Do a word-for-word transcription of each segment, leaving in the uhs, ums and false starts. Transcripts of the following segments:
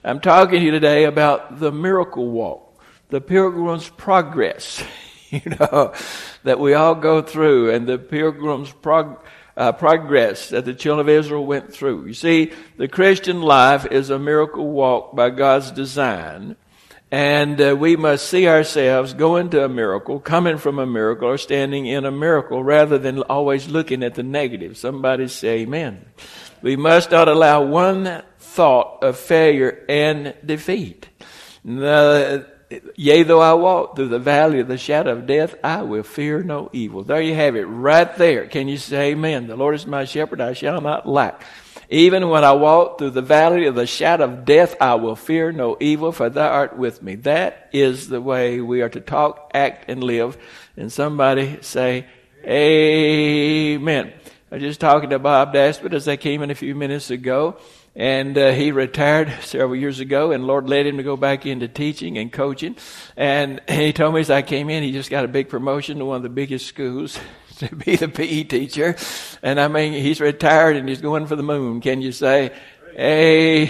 I'm talking to you today about the miracle walk, the Pilgrim's Progress, you know, that we all go through, and the Pilgrim's prog- uh, progress that the children of Israel went through. You see, the Christian life is a miracle walk by God's design, and uh, we must see ourselves going to a miracle, coming from a miracle, or standing in a miracle, rather than always looking at the negative. Somebody say amen. We must not allow one thought of failure and defeat. The, Yea, though I walk through the valley of the shadow of death, I will fear no evil. There you have it, right there. Can you say amen? The Lord is my shepherd, I shall not lack. Even when I walk through the valley of the shadow of death, I will fear no evil, for thou art with me. That is the way we are to talk, act, and live. And somebody say, amen. I was just talking to Bob Daspit as I came in a few minutes ago. And uh, he retired several years ago, and the Lord led him to go back into teaching and coaching. And he told me as I came in, he just got a big promotion to one of the biggest schools to be the P E teacher. And I mean, he's retired and he's going for the moon. Can you say, amen?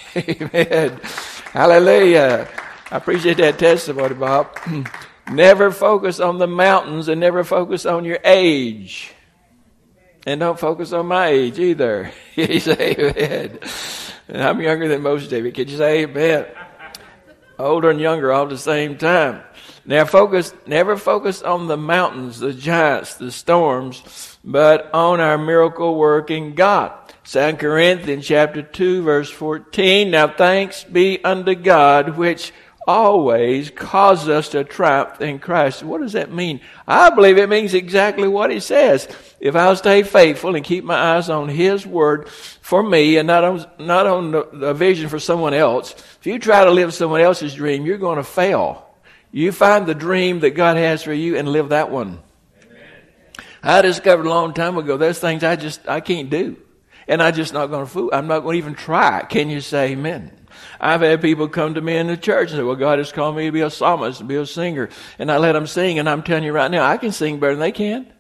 Hallelujah. I appreciate that testimony, Bob. Never focus on the mountains and never focus on your age. And don't focus on my age either. You say amen. And I'm younger than most of you. Could you say amen? Older and younger all at the same time. Now focus, never focus on the mountains, the giants, the storms, but on our miracle working God. Second Corinthians chapter two verse fourteen. Now thanks be unto God which always causes us to triumph in Christ. What does that mean? I believe it means exactly what he says. If I'll stay faithful and keep my eyes on his word for me and not on, not on the, the vision for someone else, if you try to live someone else's dream, you're going to fail. You find the dream that God has for you and live that one. Amen. I discovered a long time ago, there's things I just, I can't do. And I'm just not going to fool. I'm not going to even try. Can you say amen? I've had people come to me in the church and say, well, God has called me to be a psalmist, to be a singer. And I let them sing, and I'm telling you right now, I can sing better than they can.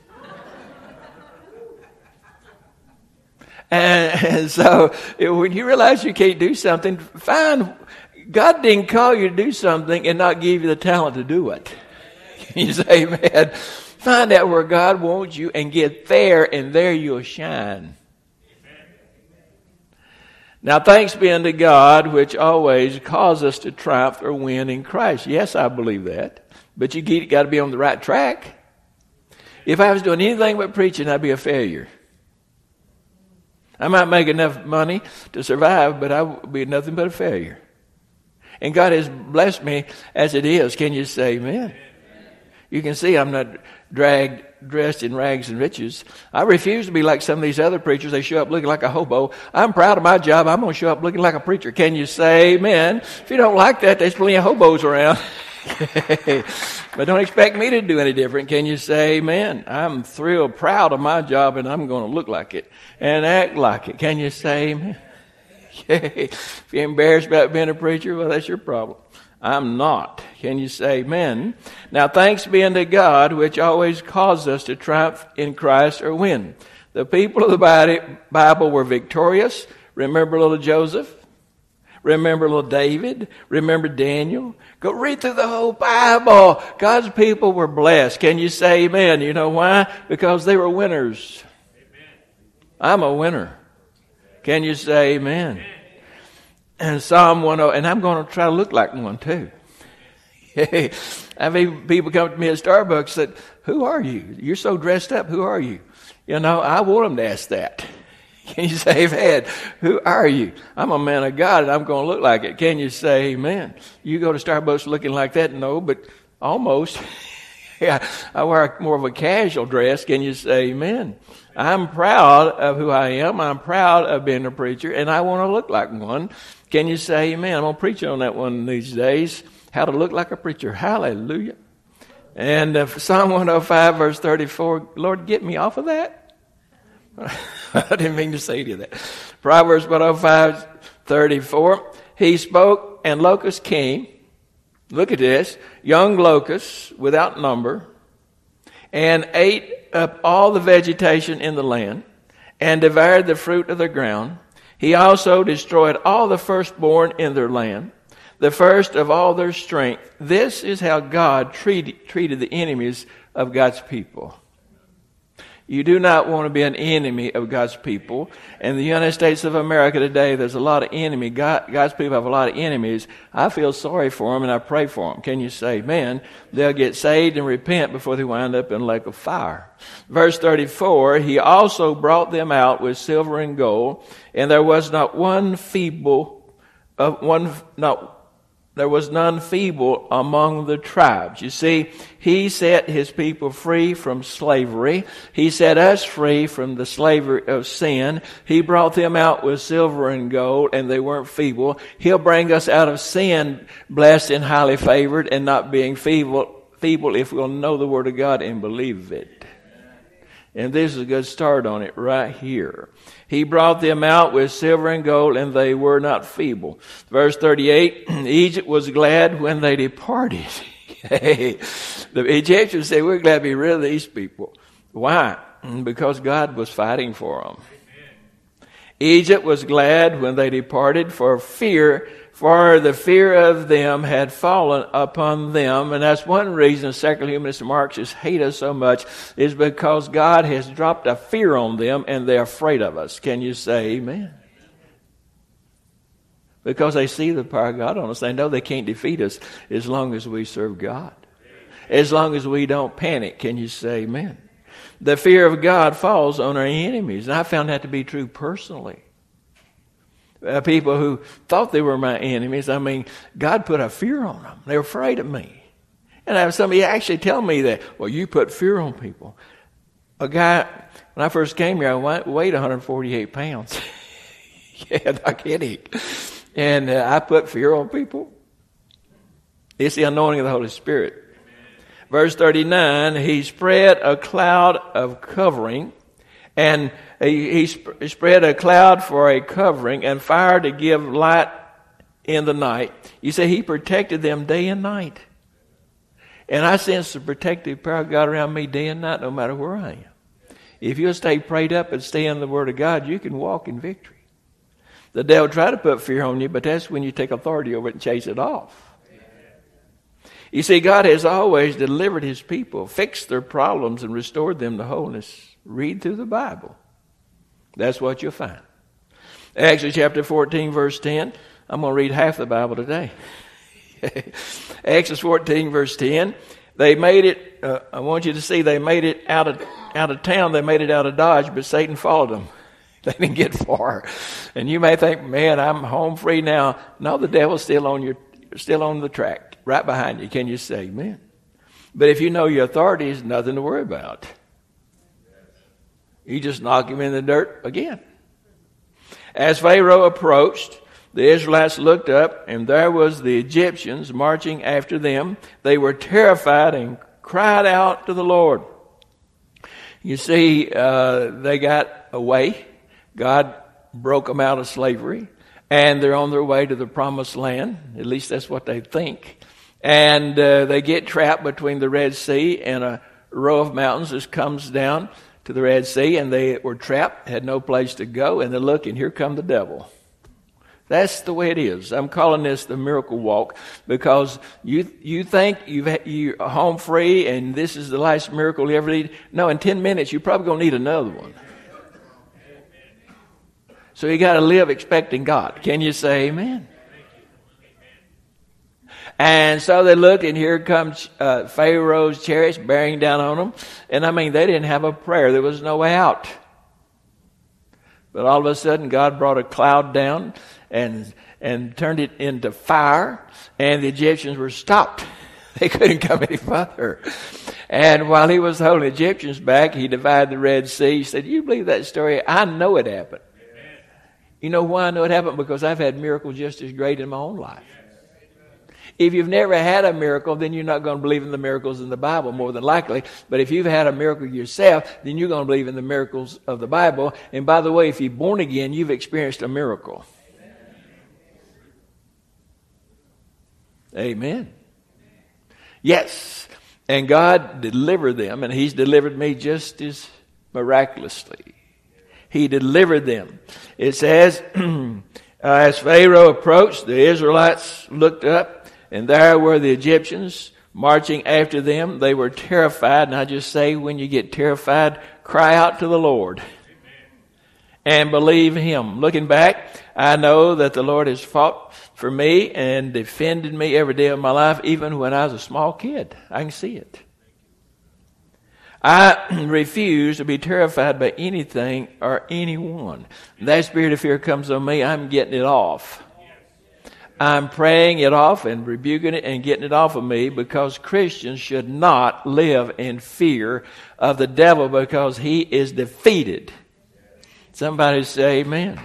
and, and so it, when you realize you can't do something, fine. God didn't call you to do something and not give you the talent to do it. Can you say amen? Find out where God wants you and get there, and there you'll shine. Now, thanks be unto God, which always causes us to triumph or win in Christ. Yes, I believe that. But you got to be on the right track. If I was doing anything but preaching, I'd be a failure. I might make enough money to survive, but I would be nothing but a failure. And God has blessed me as it is. Can you say amen? You can see I'm not dragged, dressed in rags and riches. I refuse to be like some of these other preachers. They show up looking like a hobo. I'm proud of my job. I'm going to show up looking like a preacher. Can you say amen? If you don't like that, there's plenty of hobos around. But don't expect me to do any different. Can you say amen? I'm thrilled, proud of my job, and I'm going to look like it and act like it. Can you say amen? If you're embarrassed about being a preacher, well, that's your problem. I'm not. Can you say amen? Now, thanks be unto God, which always causes us to triumph in Christ or win. The people of the Bible were victorious. Remember little Joseph? Remember little David? Remember Daniel? Go read through the whole Bible. God's people were blessed. Can you say amen? You know why? Because they were winners. Amen. I'm a winner. Can you say amen? Amen. And Psalm one oh, and I'm going to try to look like one too. I've had people come to me at Starbucks and said, who are you? You're so dressed up. Who are you? You know, I want them to ask that. Can you say amen? Who are you? I'm a man of God and I'm going to look like it. Can you say amen? You go to Starbucks looking like that? No, but almost. Yeah, I wear more of a casual dress. Can you say amen? I'm proud of who I am. I'm proud of being a preacher, and I want to look like one. Can you say amen? I'm going to preach on that one these days, how to look like a preacher. Hallelujah. And uh, Psalm one oh five, verse thirty-four, Lord, get me off of that. I didn't mean to say to you that. Proverbs one oh five, thirty-four, he spoke, and locusts came. Look at this. Young locusts without number, and ate up all the vegetation in the land, and devoured the fruit of the ground. He also destroyed all the firstborn in their land, the first of all their strength. This is how God treated, treated the enemies of God's people. You do not want to be an enemy of God's people. In the United States of America today, there's a lot of enemy. God, God's people have a lot of enemies. I feel sorry for them and I pray for them. Can you say, man, they'll get saved and repent before they wind up in a lake of fire. Verse thirty-four, he also brought them out with silver and gold, and there was not one feeble, uh, one, not There was none feeble among the tribes. You see, he set his people free from slavery. He set us free from the slavery of sin. He brought them out with silver and gold, and they weren't feeble. He'll bring us out of sin, blessed and highly favored, and not being feeble, feeble if we'll know the Word of God and believe it. And this is a good start on it right here. He brought them out with silver and gold, and they were not feeble. Verse thirty-eight, Egypt was glad when they departed. The Egyptians said, we're glad to be rid of these people. Why? Because God was fighting for them. Egypt was glad when they departed, for fear, for the fear of them had fallen upon them. And that's one reason secular humanists and Marxists hate us so much, is because God has dropped a fear on them and they're afraid of us. Can you say amen? Because they see the power of God on us. They know they can't defeat us as long as we serve God. As long as we don't panic. Can you say amen? The fear of God falls on our enemies. And I found that to be true personally. Uh, people who thought they were my enemies, I mean, God put a fear on them. They were afraid of me. And I have somebody actually tell me that, well, you put fear on people. A guy, when I first came here, I weighed one hundred forty-eight pounds. Yeah, not kidding. And uh, I put fear on people. It's the anointing of the Holy Spirit. Verse thirty-nine, he spread a cloud of covering, and he, he sp- spread a cloud for a covering, and fire to give light in the night. You say he protected them day and night. And I sense the protective power of God around me day and night, no matter where I am. If you'll stay prayed up and stay in the Word of God, you can walk in victory. The devil try to put fear on you, but that's when you take authority over it and chase it off. You see, God has always delivered his people, fixed their problems, and restored them to wholeness. Read through the Bible. That's what you'll find. Exodus chapter fourteen, verse ten. I'm going to read half the Bible today. Exodus fourteen, verse ten. They made it, uh, I want you to see, they made it out of, out of town. They made it out of Dodge, but Satan followed them. They didn't get far. And you may think, man, I'm home free now. No, the devil's still on your, still on the track, right behind you. Can you say amen? But if you know your authority, there's nothing to worry about. You just knock him in the dirt again. As Pharaoh approached, the Israelites looked up, and there was the Egyptians marching after them. They were terrified and cried out to the Lord. You see, uh, they got away. God broke them out of slavery, and they're on their way to the promised land. At least that's what they think. And uh, they get trapped between the Red Sea and a row of mountains that comes down to the Red Sea, and they were trapped, had no place to go, and they look, and here come the devil. That's the way it is. I'm calling this the miracle walk, because you you think you've you're home free and this is the last miracle you ever need. No, in ten minutes you're probably going to need another one. So you got to live expecting God. Can you say amen? And so they look, and here comes uh, Pharaoh's chariots bearing down on them. And I mean, they didn't have a prayer. There was no way out. But all of a sudden, God brought a cloud down and and turned it into fire, and the Egyptians were stopped. They couldn't come any further. And while he was holding the Egyptians back, he divided the Red Sea. He said, you believe that story? I know it happened. Amen. You know why I know it happened? Because I've had miracles just as great in my own life. If you've never had a miracle, then you're not going to believe in the miracles in the Bible, more than likely. But if you've had a miracle yourself, then you're going to believe in the miracles of the Bible. And by the way, if you're born again, you've experienced a miracle. Amen. Yes. And God delivered them, and he's delivered me just as miraculously. he delivered them. It says, uh, as Pharaoh approached, the Israelites looked up, and there were the Egyptians marching after them. They were terrified. And I just say, when you get terrified, cry out to the Lord. And believe him. Looking back, I know that the Lord has fought for me and defended me every day of my life, even when I was a small kid. I can see it. I refuse to be terrified by anything or anyone. That spirit of fear comes on me, I'm getting it off. I'm praying it off and rebuking it and getting it off of me, because Christians should not live in fear of the devil, because he is defeated. Somebody say amen.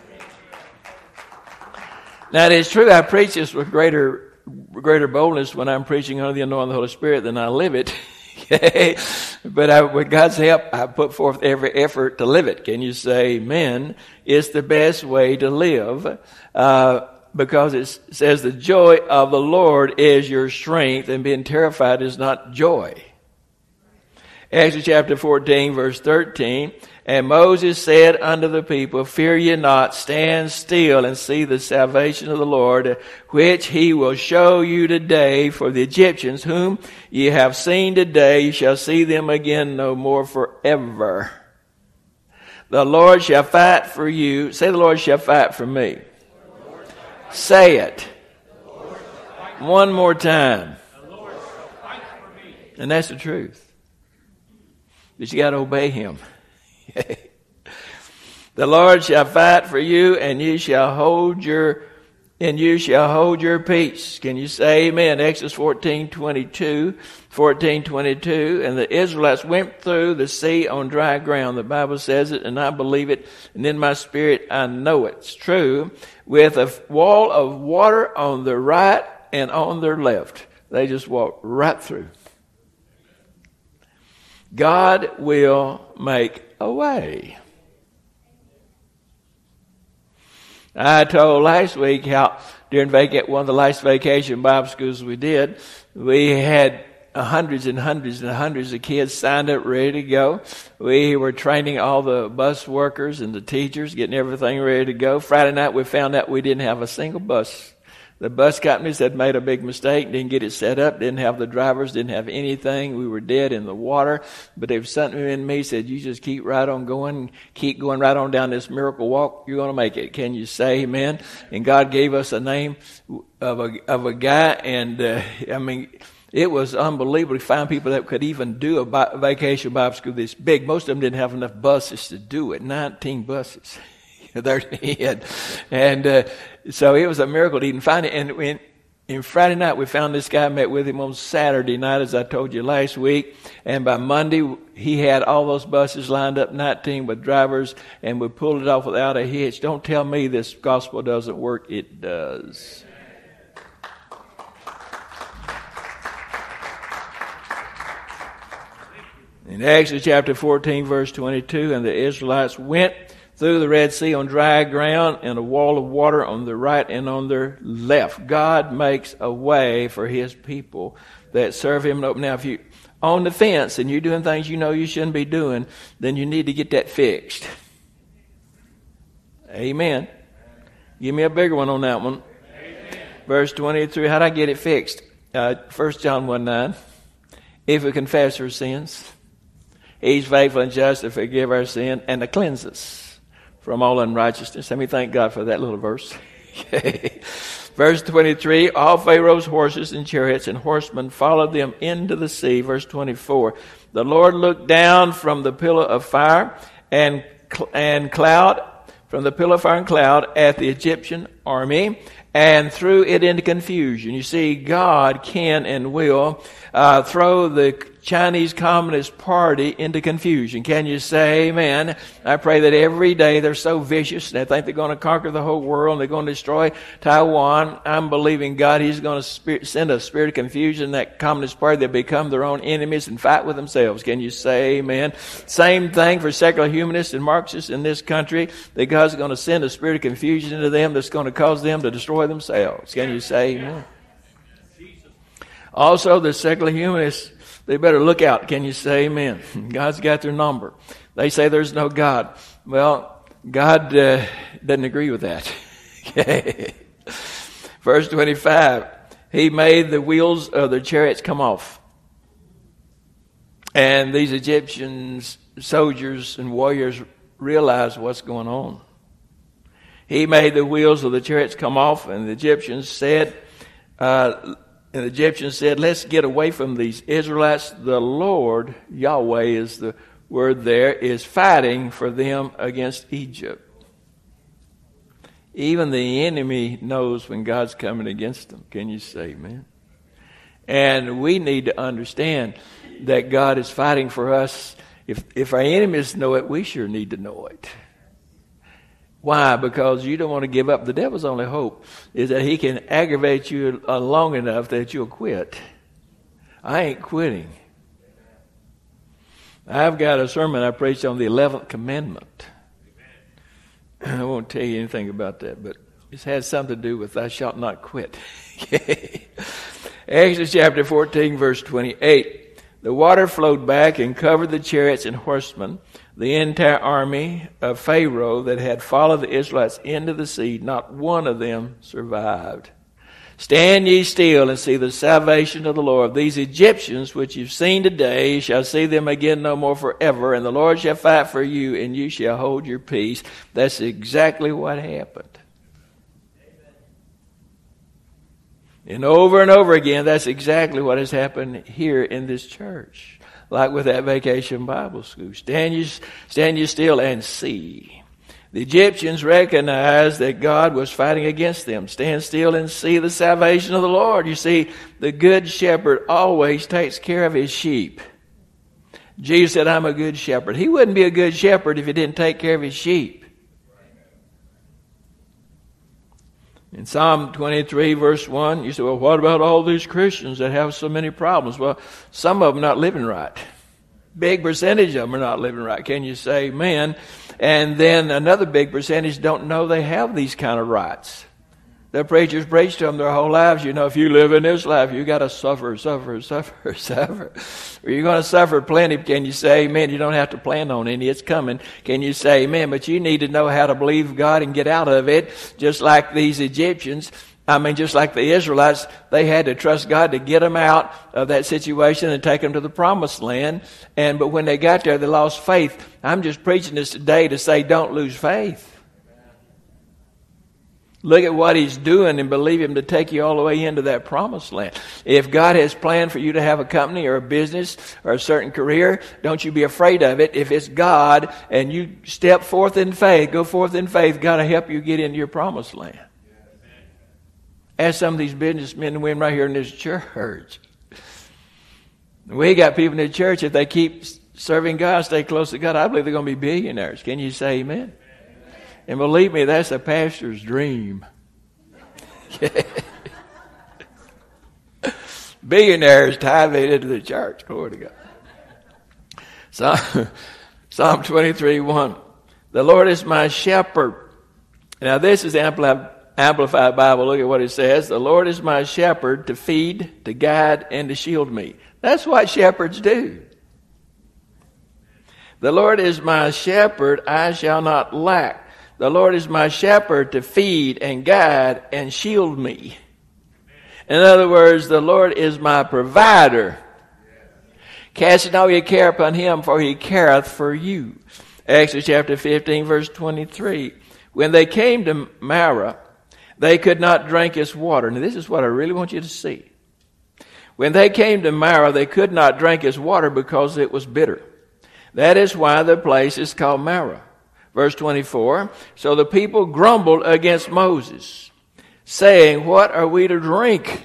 Now, it is true, I preach this with greater greater boldness when I'm preaching under the anointing of the Holy Spirit than I live it. But I, with God's help, I put forth every effort to live it. Can you say amen? It's the best way to live, uh, because it says the joy of the Lord is your strength, and being terrified is not joy. Exodus chapter fourteen, verse thirteen, and Moses said unto the people, fear ye not, stand still and see the salvation of the Lord, which he will show you today. For the Egyptians whom ye have seen today, ye shall see them again no more forever. The Lord shall fight for you. Say, the Lord shall fight for me. Say it. One more time. And that's the truth. But you got to obey him. The Lord shall fight for you, and you shall hold your and you shall hold your peace. Can you say amen? Exodus fourteen twenty-two, fourteen twenty-two, and the Israelites went through the sea on dry ground. The Bible says it, and I believe it, and in my spirit I know it's true. With a wall of water on their right and on their left. They just walked right through. God will make a way. I told last week how during vac- one of the last vacation Bible schools we did, we had hundreds and hundreds and hundreds of kids signed up, ready to go. We were training all the bus workers and the teachers, getting everything ready to go. Friday night we found out we didn't have a single bus. The bus companies had made a big mistake, didn't get it set up, didn't have the drivers, didn't have anything. We were dead in the water. But there was something in me said, you just keep right on going, keep going right on down this miracle walk. You're going to make it. Can you say amen? And God gave us a name of a of a guy, and uh, I mean, it was unbelievable to find people that could even do a bi- vacation Bible school this big. Most of them didn't have enough buses to do it. nineteen buses. There he had. And uh, so it was a miracle to even find it. And when, in Friday night, we found this guy, met with him on Saturday night, as I told you last week. And by Monday, he had all those buses lined up, nineteen with drivers, and we pulled it off without a hitch. Don't tell me this gospel doesn't work. It does. In Exodus chapter fourteen, verse twenty-two, and the Israelites went through the Red Sea on dry ground, and a wall of water on their right and on their left. God makes a way for his people that serve him. Now, if you're on the fence and you're doing things you know you shouldn't be doing, then you need to get that fixed. Amen. Give me a bigger one on that one. Amen. Verse twenty-three, how'd I get it fixed? Uh, First John one nine. If we confess our sins, he's faithful and just to forgive our sin and to cleanse us from all unrighteousness. Let me thank God for that little verse. Verse twenty-three, all Pharaoh's horses and chariots and horsemen followed them into the sea. Verse twenty-four, the Lord looked down from the pillar of fire and and cloud, from the pillar of fire and cloud at the Egyptian army, and threw it into confusion. You see, God can and will uh, throw the Chinese Communist Party into confusion. Can you say amen? I pray that every day they're so vicious, they think they're going to conquer the whole world, and they're going to destroy Taiwan. I'm believing God, he's going to spirit, send a spirit of confusion in that Communist Party. They become their own enemies and fight with themselves. Can you say amen? Same thing for secular humanists and Marxists in this country, that God's going to send a spirit of confusion into them that's going to cause them to destroy themselves. Can you say amen? Also, the secular humanists, they better look out. Can you say amen? God's got their number. They say there's no God. Well, God uh, doesn't agree with that. Verse twenty-five, he made the wheels of the chariots come off. And these Egyptian soldiers and warriors realized what's going on. He made the wheels of the chariots come off, and the Egyptians said, uh, and the Egyptians said, let's get away from these Israelites. The Lord, Yahweh is the word there, is fighting for them against Egypt. Even the enemy knows when God's coming against them. Can you say amen? And we need to understand that God is fighting for us. If, if our enemies know it, we sure need to know it. Why? Because you don't want to give up. The devil's only hope is that he can aggravate you long enough that you'll quit. I ain't quitting. I've got a sermon I preached on the eleventh commandment. I won't tell you anything about that, but it's had something to do with thou shalt not quit. Exodus chapter fourteen, verse twenty-eight. The water flowed back and covered the chariots and horsemen. The entire army of Pharaoh that had followed the Israelites into the sea, not one of them survived. Stand ye still and see the salvation of the Lord. These Egyptians which you've seen today, you shall see them again no more forever. And the Lord shall fight for you, and you shall hold your peace. That's exactly what happened. And over and over again, that's exactly what has happened here in this church. Like with that Vacation Bible School. Stand you, stand you still and see. The Egyptians recognized that God was fighting against them. Stand still and see the salvation of the Lord. You see, the good shepherd always takes care of his sheep. Jesus said, I'm a good shepherd. He wouldn't be a good shepherd if he didn't take care of his sheep. In Psalm twenty-three, verse one, you say, well, what about all these Christians that have so many problems? Well, some of them not living right. Big percentage of them are not living right. Can you say amen? And then another big percentage don't know they have these kind of rights. The preachers preach to them their whole lives. You know, if you live in this life, you got to suffer, suffer, suffer, suffer. Or you're going to suffer plenty. Can you say amen? You don't have to plan on any. It's coming. Can you say amen? But you need to know how to believe God and get out of it. Just like these Egyptians. I mean, just like the Israelites, they had to trust God to get them out of that situation and take them to the promised land. And but when they got there, they lost faith. I'm just preaching this today to say don't lose faith. Look at what he's doing and believe him to take you all the way into that promised land. If God has planned for you to have a company or a business or a certain career, don't you be afraid of it. If it's God and you step forth in faith, go forth in faith, God will help you get into your promised land. Ask some of these businessmen and women right here in this church. We got people in the church, if they keep serving God, stay close to God, I believe they're going to be billionaires. Can you say amen? And believe me, that's a pastor's dream. Billionaires tithing into the church. Glory to God. Psalm, Psalm twenty-three, one. The Lord is my shepherd. Now this is the Amplified, Amplified Bible. Look at what it says. The Lord is my shepherd to feed, to guide, and to shield me. That's what shepherds do. The Lord is my shepherd, I shall not lack. The Lord is my shepherd to feed and guide and shield me. In other words, the Lord is my provider. Casting all your care upon him, for he careth for you. Exodus chapter fifteen, verse twenty-three. When they came to Marah, they could not drink its water. Now this is what I really want you to see. When they came to Marah, they could not drink its water because it was bitter. That is why the place is called Marah. Verse twenty-four, so the people grumbled against Moses, saying, what are we to drink?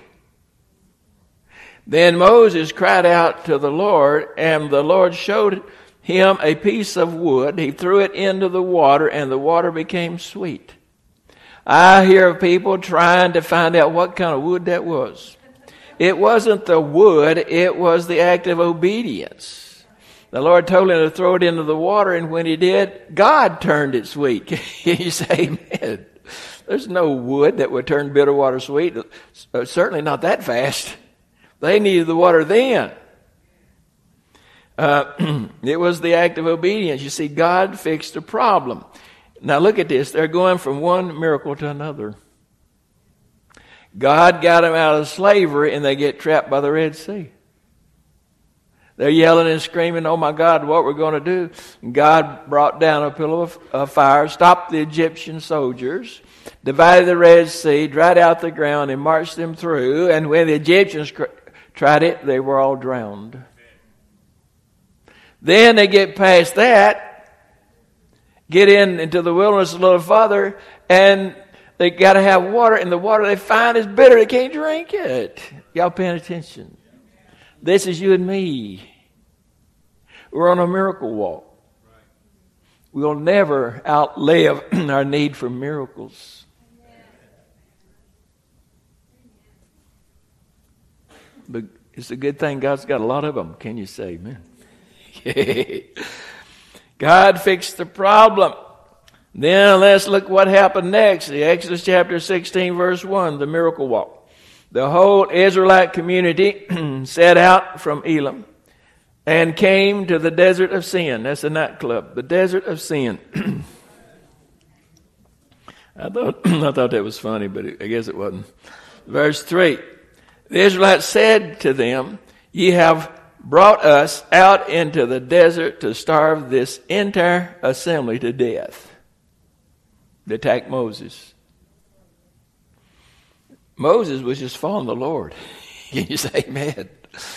Then Moses cried out to the Lord, and the Lord showed him a piece of wood. He threw it into the water, and the water became sweet. I hear of people trying to find out what kind of wood that was. It wasn't the wood, it was the act of obedience. The Lord told him to throw it into the water, and when he did, God turned it sweet. Can you say amen? There's no wood that would turn bitter water sweet. Certainly not that fast. They needed the water then. Uh, it was the act of obedience. You see, God fixed the problem. Now look at this. They're going from one miracle to another. God got them out of slavery and they get trapped by the Red Sea. They're yelling and screaming, oh my God, what we're going to do. And God brought down a pillar of, of fire, stopped the Egyptian soldiers, divided the Red Sea, dried out the ground, and marched them through. And when the Egyptians cr- tried it, they were all drowned. Then they get past that, get in into the wilderness a little further, and they got to have water, and the water they find is bitter. They can't drink it. Y'all paying attention? This is you and me. We're on a miracle walk. We'll never outlive our need for miracles. But it's a good thing God's got a lot of them. Can you say amen? God fixed the problem. Then let's look what happened next. The Exodus chapter sixteen, verse one, the miracle walk. The whole Israelite community set out from Elim and came to the desert of Sin. That's a nightclub. The desert of Sin. I thought I thought that was funny, but I guess it wasn't. Verse three. The Israelites said to them, ye have brought us out into the desert to starve this entire assembly to death. They attacked Moses. Moses was just following the Lord. Can you say amen?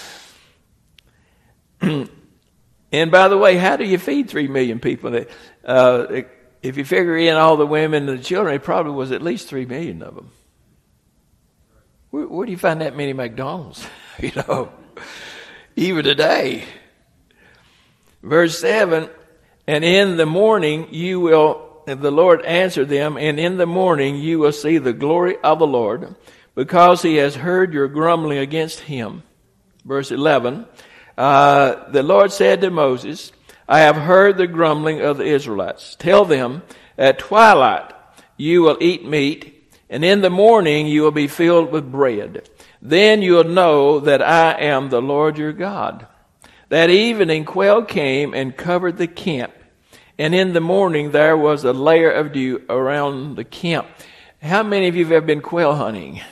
And by the way, how do you feed three million people? Uh, if you figure in all the women and the children, it probably was at least three million of them. Where, where do you find that many McDonald's? You know, even today. Verse seven, and in the morning you will, and the Lord answered them, and in the morning you will see the glory of the Lord, because he has heard your grumbling against him. Verse eleven, uh, the Lord said to Moses, I have heard the grumbling of the Israelites. Tell them, at twilight you will eat meat, and in the morning you will be filled with bread. Then you will know that I am the Lord your God. That evening quail came and covered the camp. And in the morning there was a layer of dew around the camp. How many of you have ever been quail hunting?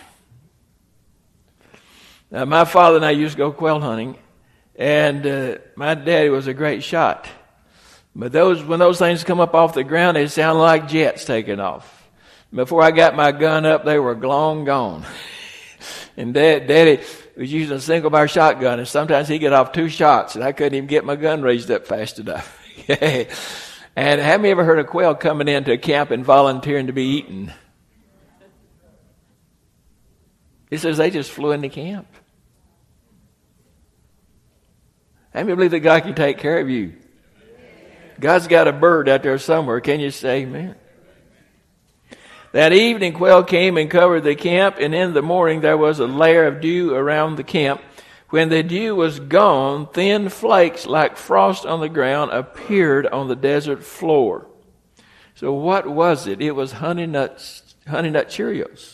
Now, my father and I used to go quail hunting. And uh, my daddy was a great shot. But those when those things come up off the ground, they sound like jets taking off. Before I got my gun up, they were long gone. And Dad, Daddy was using a single bar shotgun, and sometimes he'd get off two shots, and I couldn't even get my gun raised up fast enough. And have you ever heard of quail coming into a camp and volunteering to be eaten? He says they just flew into camp. How many believe that God can take care of you? God's got a bird out there somewhere. Can you say amen? That evening quail came and covered the camp, and in the morning there was a layer of dew around the camp. When the dew was gone, thin flakes like frost on the ground appeared on the desert floor. So what was it? It was honey nuts, honey nut Cheerios.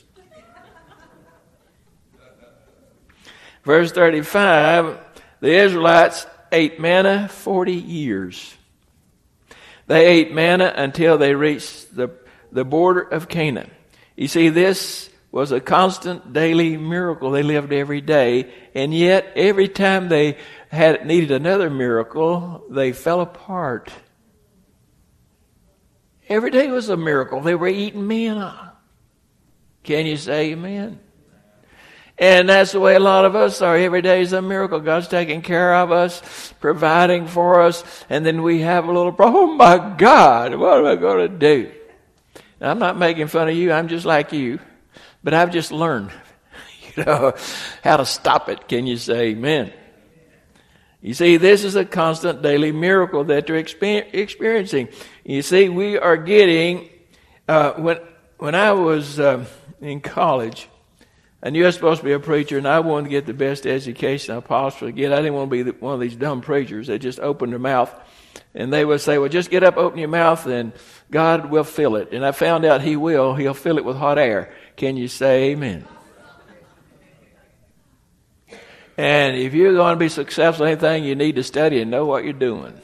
Verse thirty-five, the Israelites ate manna forty years. They ate manna until they reached the the border of Canaan. You see, this was a constant daily miracle. They lived every day, and yet every time they had needed another miracle, they fell apart. Every day was a miracle. They were eating manna. Can you say amen? And that's the way a lot of us are. Every day is a miracle. God's taking care of us, providing for us, and then we have a little problem. Oh my God, what am I going to do? I'm not making fun of you. I'm just like you. But I've just learned, you know, how to stop it. Can you say amen? You see, this is a constant daily miracle that they're experiencing. You see, we are getting, uh, when, when I was uh, in college, I knew I was supposed to be a preacher, and I wanted to get the best education I possibly get. I didn't want to be one of these dumb preachers that just opened their mouth. And they would say, well, just get up, open your mouth, and God will fill it. And I found out he will. He'll fill it with hot air. Can you say amen? And if you're going to be successful in anything, you need to study and know what you're doing.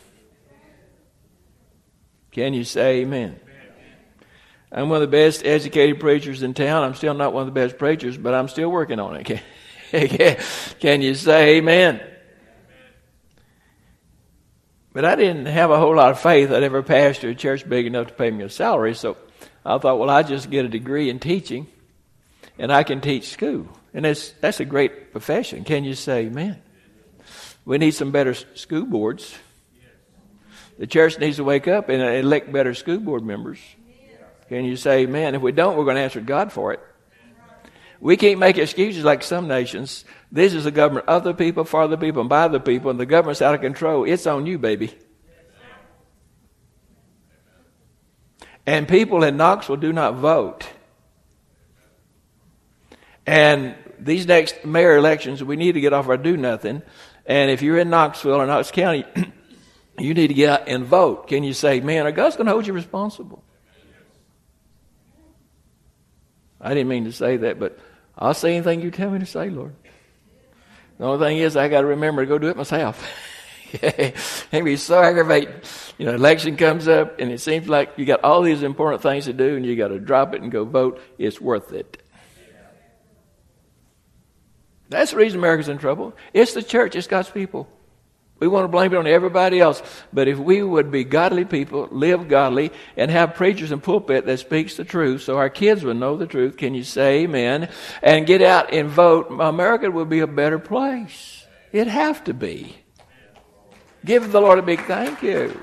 Can you say amen? I'm one of the best educated preachers in town. I'm still not one of the best preachers, but I'm still working on it. Can, can you say amen? But I didn't have a whole lot of faith I'd ever pastor a church big enough to pay me a salary, so I thought, well, I just get a degree in teaching, and I can teach school. And that's, that's a great profession. Can you say amen? We need some better school boards. The church needs to wake up and elect better school board members. Can you say amen? If we don't, we're going to answer God for it. We can't make excuses like some nations. This is a government of the people, for the people, and by the people, and the government's out of control. It's on you, baby. And people in Knoxville do not vote. And these next mayor elections, we need to get off our do-nothing. And if you're in Knoxville or Knox County, you need to get out and vote. Can you say, man, are God's going to hold you responsible? I didn't mean to say that, but I'll say anything you tell me to say, Lord. The only thing is I got to remember to go do it myself. It can be so aggravating. You know, election comes up, and it seems like you got all these important things to do, and you got to drop it and go vote. It's worth it. That's the reason America's in trouble. It's the church. It's God's people. We want to blame it on everybody else. But if we would be godly people, live godly, and have preachers in pulpit that speaks the truth so our kids would know the truth, can you say amen? And get out and vote, America would be a better place. It'd have to be. Give the Lord a big thank you.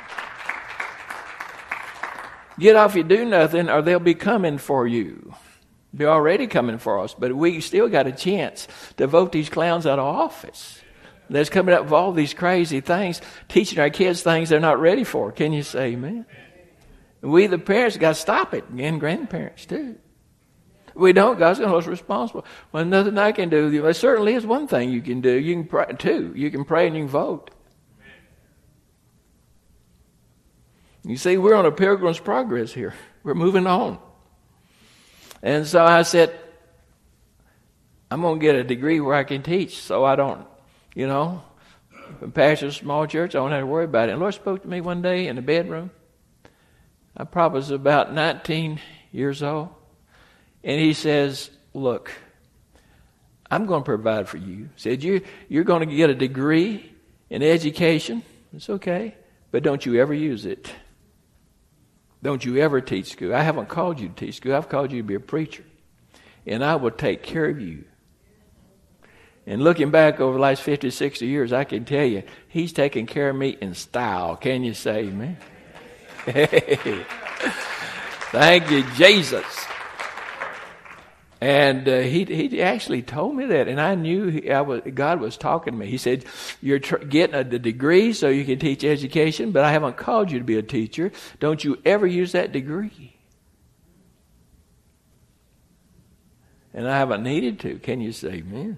Get off your do nothing or they'll be coming for you. They're already coming for us. But we still got a chance to vote these clowns out of office. That's coming up with all these crazy things, teaching our kids things they're not ready for. Can you say amen? We, the parents, got to stop it, and grandparents too. If we don't, God's going to hold us responsible. Well, nothing I can do. There certainly is one thing you can do. You can pray, two. You can pray and you can vote. You see, we're on a pilgrim's progress here. We're moving on. And so I said, I'm going to get a degree where I can teach so I don't, you know, if I pastor a small church, I don't have to worry about it. And the Lord spoke to me one day in the bedroom. I probably was about nineteen years old. And he says, look, I'm going to provide for you. He said, you, you're going to get a degree in education. It's okay. But don't you ever use it. Don't you ever teach school. I haven't called you to teach school. I've called you to be a preacher. And I will take care of you. And looking back over the last fifty, sixty years, I can tell you, he's taking care of me in style. Can you say amen? Hey. Thank you, Jesus. And uh, he he actually told me that, and I knew he, I was, God was talking to me. He said, you're tr- getting a, a degree so you can teach education, but I haven't called you to be a teacher. Don't you ever use that degree. And I haven't needed to. Can you say amen?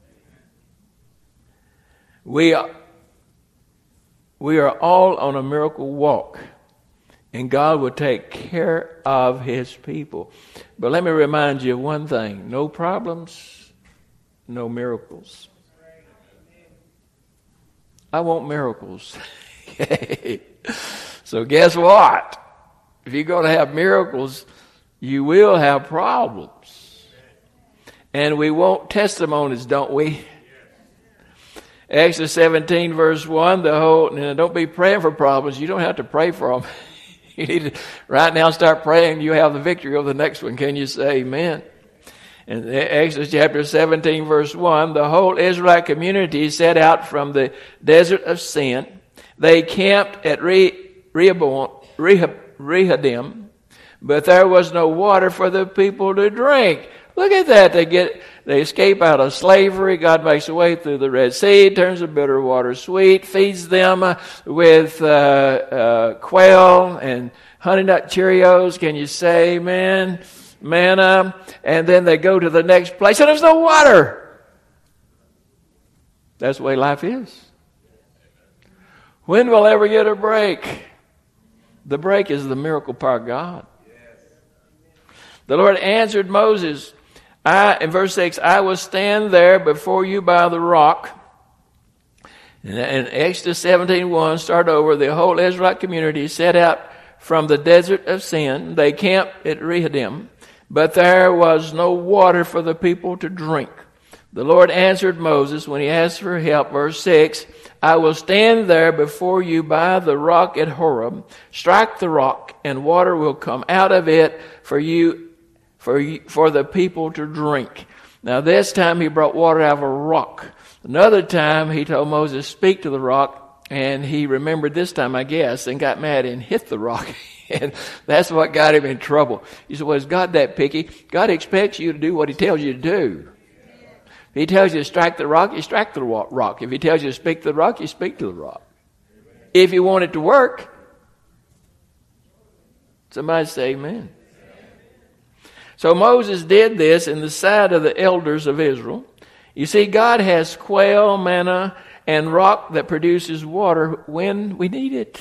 We are, we are all on a miracle walk. And God will take care of his people. But let me remind you of one thing. No problems, no miracles. I want miracles. So guess what? If you're going to have miracles, you will have problems. And we want testimonies, don't we? Exodus seventeen verse one, the whole, now don't be praying for problems. You don't have to pray for them. You need to right now start praying. You have the victory over the next one. Can you say amen? In Exodus chapter seventeen, verse one, the whole Israelite community set out from the desert of Sin. They camped at Rehoboam, Rehoboam, but there was no water for the people to drink. Look at that. They get, they escape out of slavery. God makes a way through the Red Sea, turns the bitter water sweet, feeds them with uh, uh, quail and honey nut Cheerios. Can you say amen? Manna. And then they go to the next place and there's no water. That's the way life is. When will I ever get a break? The break is the miracle power of God. The Lord answered Moses, I, in verse six, I will stand there before you by the rock. In Exodus seventeen one, start over, the whole Israelite community set out from the desert of Sin. They camped at Rehodim, but there was no water for the people to drink. The Lord answered Moses when he asked for help. Verse six, I will stand there before you by the rock at Horeb. Strike the rock, and water will come out of it for you, for you, for the people to drink. Now this time he brought water out of a rock. Another time he told Moses, speak to the rock, and he remembered this time, I guess, and got mad and hit the rock. And that's what got him in trouble. You said, well, is God that picky? God expects you to do what he tells you to do. If he tells you to strike the rock, you strike the rock. If he tells you to speak to the rock, you speak to the rock. If you want it to work, somebody say amen. So Moses did this in the sight of the elders of Israel. You see, God has quail, manna, and rock that produces water when we need it.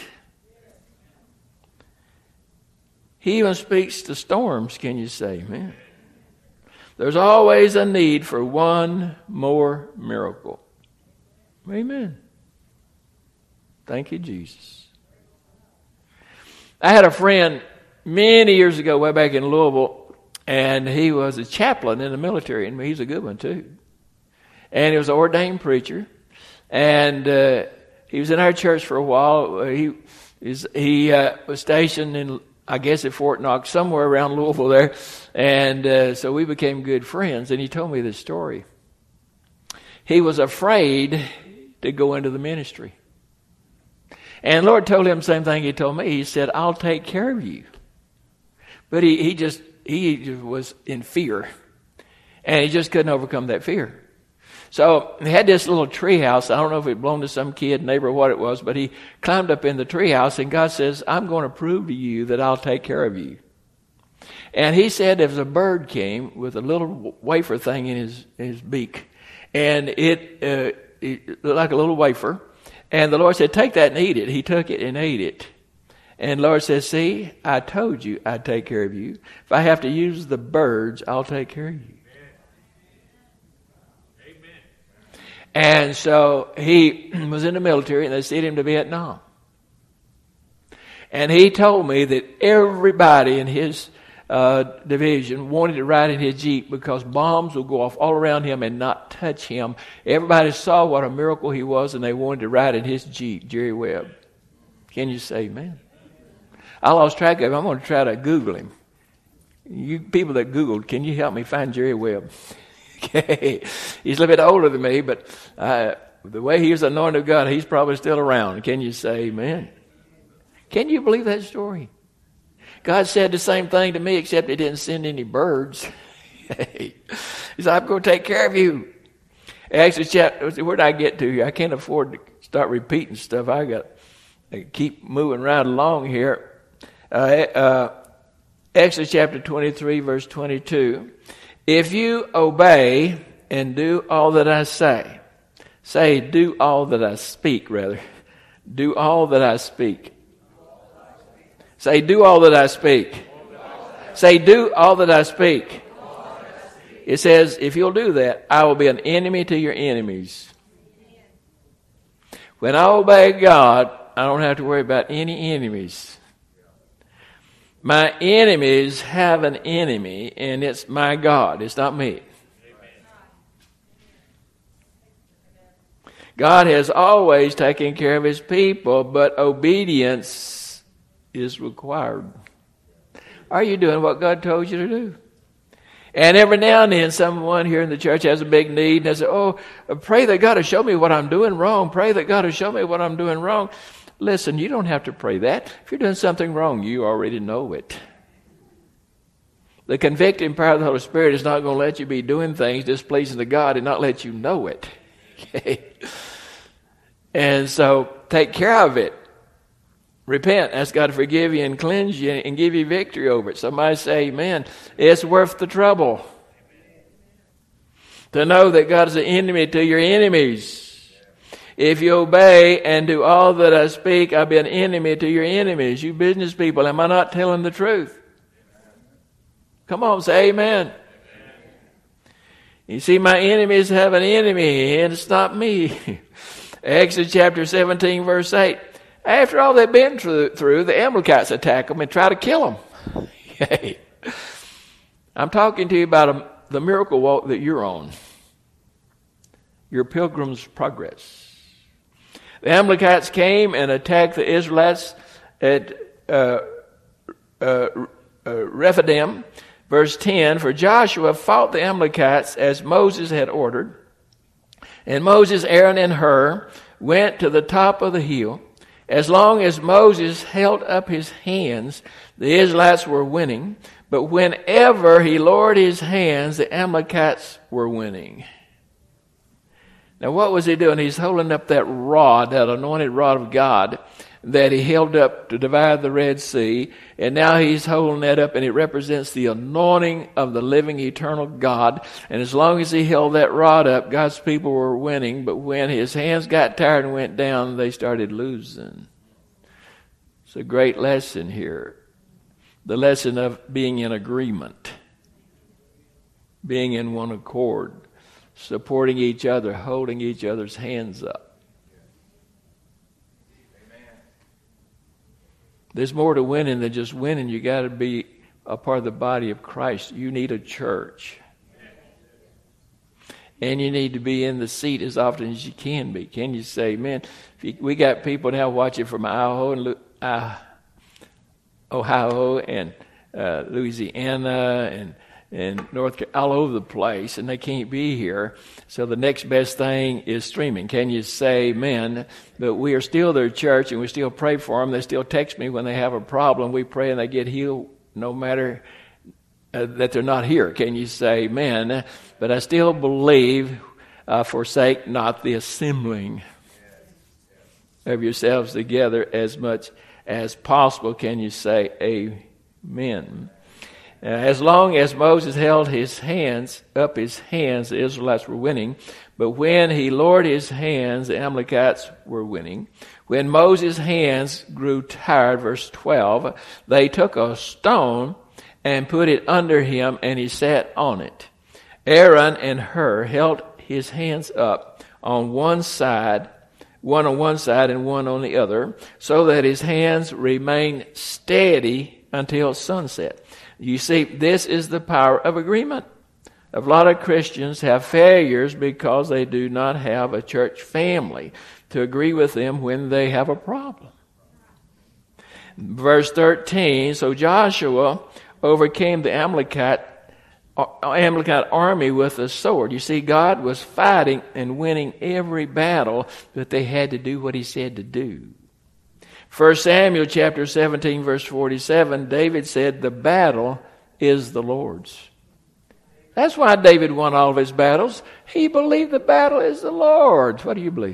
He even speaks to storms, can you say, amen? There's always a need for one more miracle. Amen. Thank you, Jesus. I had a friend many years ago, way back in Louisville, and he was a chaplain in the military, and he's a good one too. And he was an ordained preacher, and uh, he was in our church for a while. He is he uh, was stationed in, I guess, at Fort Knox, somewhere around Louisville there, and uh, so we became good friends. And he told me this story. He was afraid to go into the ministry, and the Lord told him the same thing He told me. He said, "I'll take care of you," but he he just he just was in fear, and he just couldn't overcome that fear. So he had this little tree house. I don't know if it belonged to some kid, neighbor, or what it was, but he climbed up in the tree house, and God says, I'm going to prove to you that I'll take care of you. And he said if a bird came with a little wafer thing in his, in his beak, and it, uh, it looked like a little wafer, and the Lord said, take that and eat it. He took it and ate it. And the Lord says, see, I told you I'd take care of you. If I have to use the birds, I'll take care of you. And so he was in the military, and they sent him to Vietnam. And he told me that everybody in his uh, division wanted to ride in his Jeep because bombs would go off all around him and not touch him. Everybody saw what a miracle he was, and they wanted to ride in his Jeep, Jerry Webb. Can you say amen? I lost track of him. I'm going to try to Google him. You people that Googled, can you help me find Jerry Webb? Okay. He's a little bit older than me, but uh, the way he was anointed of God, he's probably still around. Can you say amen? Can you believe that story? God said the same thing to me, except he didn't send any birds. He said, I'm going to take care of you. Actually, where did I get to here? I can't afford to start repeating stuff. I got to keep moving right along here. Uh, uh, Exodus chapter twenty-three, verse twenty-two. If you obey and do all that I say, say, do all that I speak, rather. Do all that I speak. Say, do all that I speak. Say, do all that I speak. It says, if you'll do that, I will be an enemy to your enemies. When I obey God, I don't have to worry about any enemies. My enemies have an enemy, and it's my God. It's not me. God has always taken care of his people, but obedience is required. Are you doing what God told you to do? And every now and then, someone here in the church has a big need, and they say, oh, pray that God will show me what I'm doing wrong. Pray that God will show me what I'm doing wrong. Listen, you don't have to pray that. If you're doing something wrong, you already know it. The convicting power of the Holy Spirit is not going to let you be doing things displeasing to God and not let you know it. Okay? And so take care of it. Repent. Ask God to forgive you and cleanse you and give you victory over it. Somebody say amen. It's worth the trouble to know that God is an enemy to your enemies. If you obey and do all that I speak, I'll be an enemy to your enemies. You business people, am I not telling the truth? Come on, say amen. You see, my enemies have an enemy, and it's not me. Exodus chapter seventeen, verse eight. After all they've been through, through, the Amalekites attack them and try to kill them. Hey, I'm talking to you about a, the miracle walk that you're on. Your pilgrim's progress. The Amalekites came and attacked the Israelites at uh, uh, uh, Rephidim. Verse ten, for Joshua fought the Amalekites as Moses had ordered. And Moses, Aaron, and Hur went to the top of the hill. As long as Moses held up his hands, the Israelites were winning. But whenever he lowered his hands, the Amalekites were winning. Now what was he doing? He's holding up that rod, that anointed rod of God that he held up to divide the Red Sea. And now he's holding that up, and it represents the anointing of the living, eternal God. And as long as he held that rod up, God's people were winning. But when his hands got tired and went down, they started losing. It's a great lesson here. The lesson of being in agreement. Being in one accord. Supporting each other, holding each other's hands up. There's more to winning than just winning. You got to be a part of the body of Christ. You need a church. And you need to be in the seat as often as you can be. Can you say, man, if you, we got people now watching from Ohio and, uh, Ohio and uh, Louisiana and and North Carolina, all over the place, and they can't be here. So the next best thing is streaming. Can you say amen? But we are still their church, and we still pray for them. They still text me when they have a problem. We pray and they get healed no matter uh, that they're not here. Can you say amen? But I still believe, uh, forsake not the assembling of yourselves together as much as possible. Can you say amen? Uh, as long as Moses held his hands, up his hands, the Israelites were winning. But when he lowered his hands, the Amalekites were winning. When Moses' hands grew tired, verse twelve, they took a stone and put it under him, and he sat on it. Aaron and Hur held his hands up on one side, one on one side and one on the other, so that his hands remained steady until sunset. You see, this is the power of agreement. A lot of Christians have failures because they do not have a church family to agree with them when they have a problem. Verse thirteen, so Joshua overcame the Amalekite, Amalekite army with a sword. You see, God was fighting and winning every battle, but they had to do what he said to do. First Samuel chapter seventeen, verse forty-seven, David said, the battle is the Lord's. That's why David won all of his battles. He believed the battle is the Lord's. What do you believe?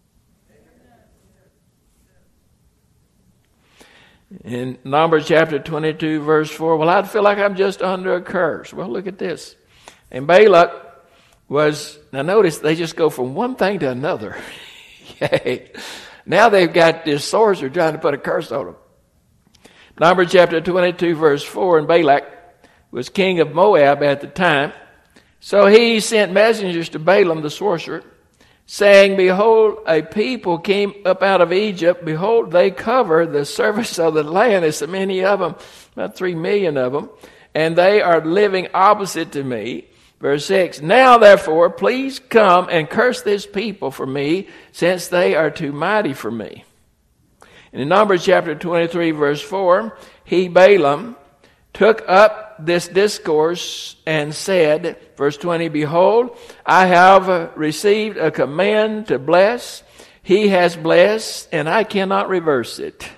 In Numbers chapter twenty-two, verse four, well, I feel like I'm just under a curse. Well, look at this. And Balak was, now notice, they just go from one thing to another. Yay. Now they've got this sorcerer trying to put a curse on them. Numbers chapter twenty-two, verse four, and Balak was king of Moab at the time. So he sent messengers to Balaam the sorcerer, saying, behold, a people came up out of Egypt. Behold, they cover the surface of the land. There's so many of them, about three million of them, and they are living opposite to me. Verse six, now therefore, please come and curse this people for me, since they are too mighty for me. And in Numbers chapter twenty-three, verse four, he, Balaam, took up this discourse and said, verse twenty, behold, I have received a command to bless. He has blessed, and I cannot reverse it.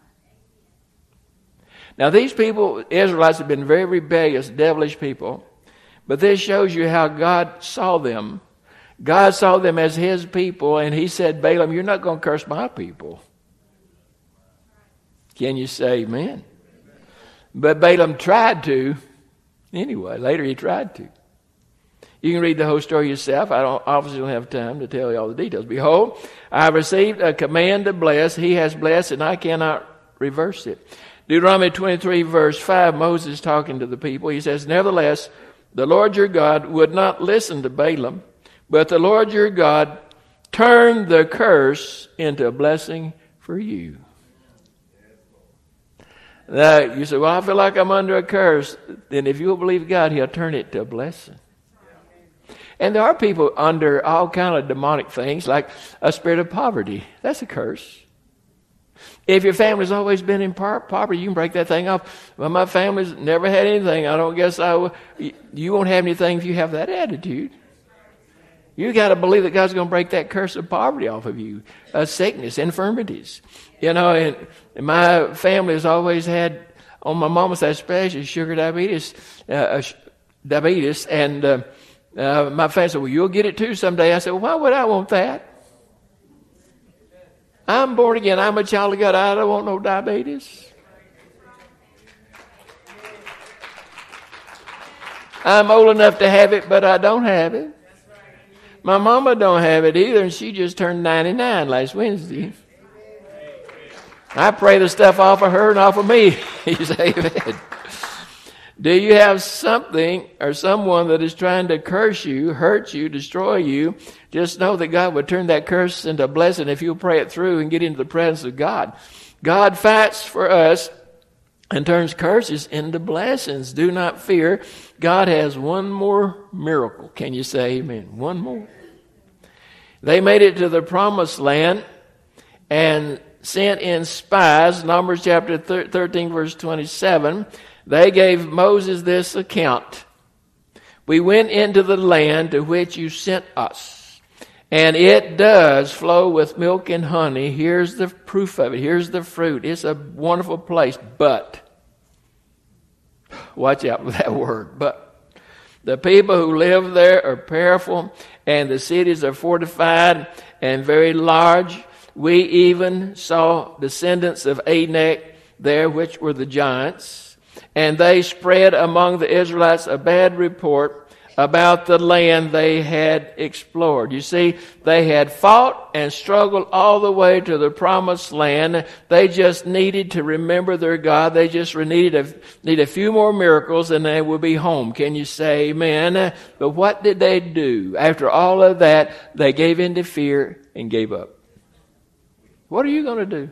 Now these people, Israelites, have been very rebellious, devilish people. But this shows you how God saw them. God saw them as his people, and he said, Balaam, you're not going to curse my people. Can you say amen? But Balaam tried to. Anyway, later he tried to. You can read the whole story yourself. I don't obviously don't have time to tell you all the details. Behold, I have received a command to bless. He has blessed, and I cannot reverse it. Deuteronomy twenty-three, verse five, Moses talking to the people. He says, nevertheless, the Lord your God would not listen to Balaam, but the Lord your God turned the curse into a blessing for you. Now, you say, well, I feel like I'm under a curse. Then if you'll believe God, he'll turn it to a blessing. And there are people under all kind of demonic things, like a spirit of poverty. That's a curse. If your family's always been in poverty, you can break that thing off. Well, my family's never had anything. I don't guess I will. You won't have anything if you have that attitude. You got to believe that God's going to break that curse of poverty off of you, uh, sickness, infirmities. You know, and, and my family has always had, on my mama's side especially, sugar diabetes, uh, diabetes, and uh, uh, my family said, well, you'll get it too someday. I said, well, why would I want that? I'm born again. I'm a child of God. I don't want no diabetes. I'm old enough to have it, but I don't have it. My mama don't have it either, and she just turned ninety-nine last Wednesday. I pray the stuff off of her and off of me. You say, amen. Do you have something or someone that is trying to curse you, hurt you, destroy you? Just know that God would turn that curse into a blessing if you'll pray it through and get into the presence of God. God fights for us and turns curses into blessings. Do not fear. God has one more miracle. Can you say amen? One more. They made it to the promised land and sent in spies. Numbers chapter thirteen, verse twenty-seven. They gave Moses this account. We went into the land to which you sent us, and it does flow with milk and honey. Here's the proof of it. Here's the fruit. It's a wonderful place, but watch out for that word, but the people who live there are powerful, and the cities are fortified and very large. We even saw descendants of Anak there, which were the giants. And they spread among the Israelites a bad report about the land they had explored. You see, they had fought and struggled all the way to the promised land. They just needed to remember their God. They just needed a, need a few more miracles and they would be home. Can you say amen? But what did they do? After all of that, they gave in to fear and gave up. What are you going to do?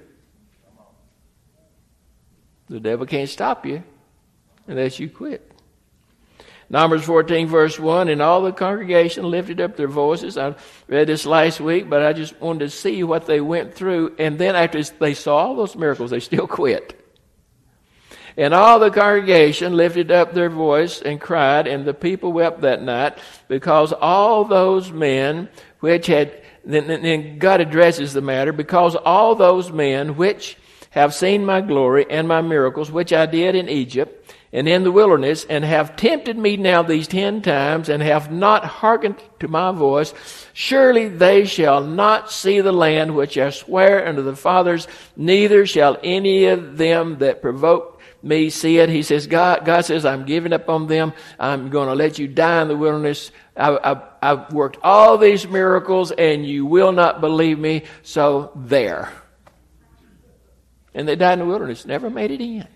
The devil can't stop you unless you quit. Numbers fourteen, verse one, and all the congregation lifted up their voices. I read this last week, but I just wanted to see what they went through. And then after they saw all those miracles, they still quit. And all the congregation lifted up their voice and cried, and the people wept that night, because all those men which had, then God addresses the matter, because all those men which have seen my glory and my miracles, which I did in Egypt and in the wilderness, and have tempted me now these ten times, and have not hearkened to my voice, surely they shall not see the land which I swear unto the fathers, neither shall any of them that provoke me see it. He says, God, God says, I'm giving up on them. I'm going to let you die in the wilderness. I, I, I've worked all these miracles, and you will not believe me, so there. And they died in the wilderness, never made it in.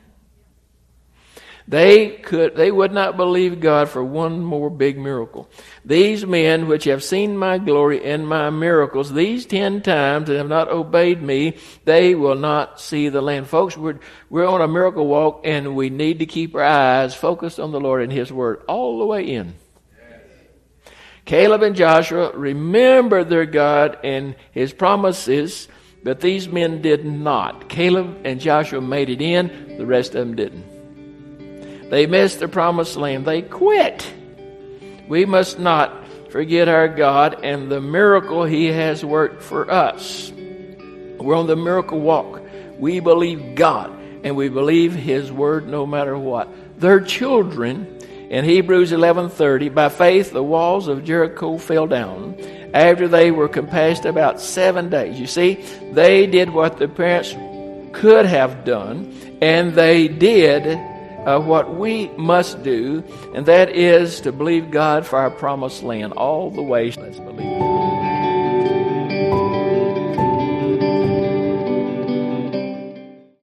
They could, they would not believe God for one more big miracle. These men which have seen my glory and my miracles these ten times and have not obeyed me, they will not see the land. Folks, we're, we're on a miracle walk, and we need to keep our eyes focused on the Lord and His Word all the way in. Yes. Caleb and Joshua remembered their God and His promises, but these men did not. Caleb and Joshua made it in, the rest of them didn't. They missed the promised land. They quit. We must not forget our God and the miracle He has worked for us. We're on the miracle walk. We believe God, and we believe His Word no matter what. Their children, in Hebrews eleven thirty, by faith the walls of Jericho fell down after they were compassed about seven days. You see, they did what the parents could have done, and they did Uh, what we must do, and that is to believe God for our promised land all the way. Let's believe.